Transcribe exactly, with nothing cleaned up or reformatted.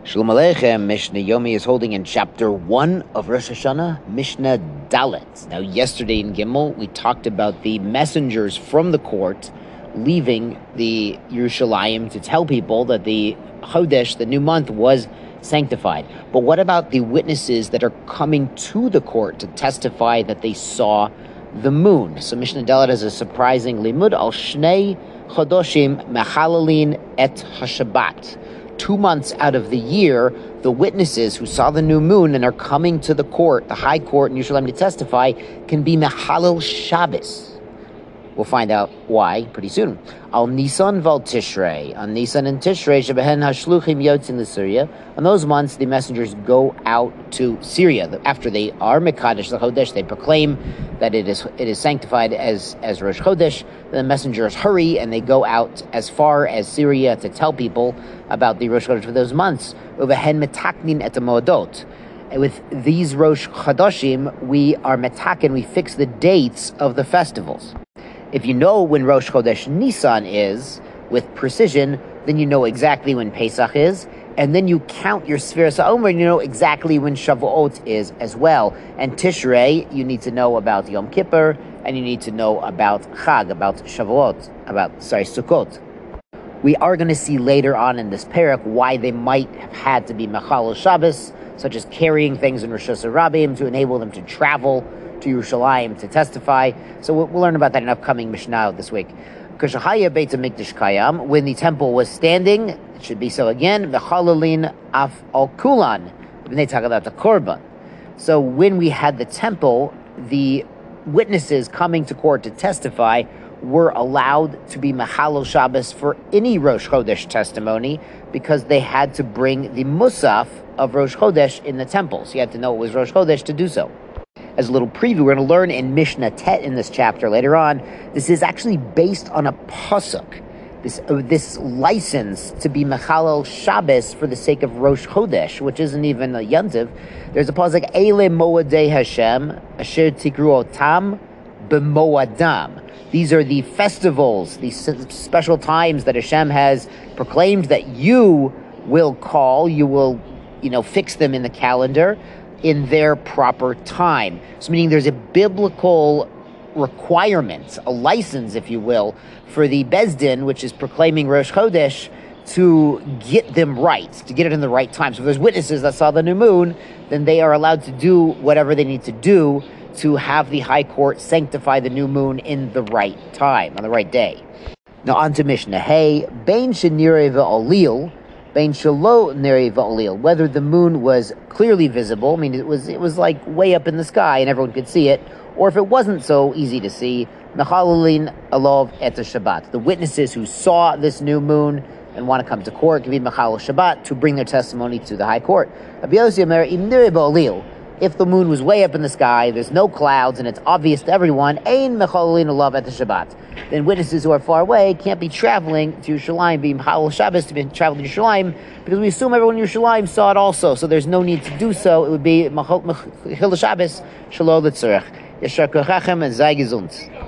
Shalom Aleichem. Mishnah Yomi is holding in chapter one of Rosh Hashanah, Mishnah Dalet. Now, yesterday in Gimel, we talked about the messengers from the court leaving the Yerushalayim to tell people that the Chodesh, the new month, was sanctified. But what about the witnesses that are coming to the court to testify that they saw the moon? So Mishnah Dalet has a surprising limud al shnei chodoshim mechalalin et hashabat. Two months out of the year, the witnesses who saw the new moon and are coming to the court, the high court in Yerushalayim to testify, can be mechalel Shabbos. We'll find out why pretty soon. Al Nisan val Tishrei. On Nisan and Tishrei, shebehen hashluchim yotzin l'Syria. On those months, the messengers go out to Syria. After they are Mekadesh the Chodesh, they proclaim that it is it is sanctified as, as Rosh Chodesh. The messengers hurry and they go out as far as Syria to tell people about the Rosh Chodesh for those months. Uvehen metaknin et moedot. With these Rosh Chodoshim, we are metakin, we fix the dates of the festivals. If you know when Rosh Chodesh Nisan is, with precision, then you know exactly when Pesach is, and then you count your Sfiras HaOmer, and you know exactly when Shavuot is as well. And Tishrei, you need to know about Yom Kippur, and you need to know about Chag, about Shavuot, about, sorry, Sukkot. We are going to see later on in this parak why they might have had to be Mechalel Shabbos, such as carrying things in Rosh Hashanah to enable them to travel to Yerushalayim to testify. So we'll, we'll learn about that in upcoming Mishnah this week. Kashahaya Beit HaMikdash Kayam, when the temple was standing, it should be so again, V'chalalin af al kulan, when they talk about the Korban. So when we had the temple, the witnesses coming to court to testify were allowed to be Mechalel Shabbos for any Rosh Chodesh testimony because they had to bring the Musaf of Rosh Chodesh in the temple. So you had to know it was Rosh Chodesh to do so. As a little preview, we're going to learn in Mishnah Tet in this chapter later on, this is actually based on a pasuk. This uh, this license to be Mechalel Shabbos for the sake of Rosh Chodesh, which isn't even a Yantiv. There's a pasuk, Eile Moadei Hashem, Asher Tikru Otam B'Moadam. These are the festivals, these special times that Hashem has proclaimed that you will call, you will, you know, fix them in the calendar in their proper time. So meaning there's a biblical requirement, a license, if you will, for the Bezdin, which is proclaiming Rosh Chodesh, to get them right, to get it in the right time. So if there's witnesses that saw the new moon, then they are allowed to do whatever they need to do to have the high court sanctify the new moon in the right time, on the right day. Now on to Mishnah. Hey, Bein Shenire Ve'olil, Bein Shelo Nere Ve'olil, whether the moon was clearly visible, I mean it was it was like way up in the sky and everyone could see it, or if it wasn't so easy to see, Mechalalin Alov Et Shabbat. The witnesses who saw this new moon and want to come to court can be Mechalel Shabbat to bring their testimony to the high court. Rabbi Yossi Omer, Im Nere Ve'olil, if the moon was way up in the sky, there's no clouds, and it's obvious to everyone, Ein Mechalelin Alav Et Shabbat, then witnesses who are far away can't be traveling to Yerushalayim, being Mechalel Shabbos to be traveling to Yerushalayim, because we assume everyone in Yerushalayim saw it also, so there's no need to do so. It would be Mechalel Shabbos Shalol L'Tzorech. Yeshar Kochachem and Zay Gesund.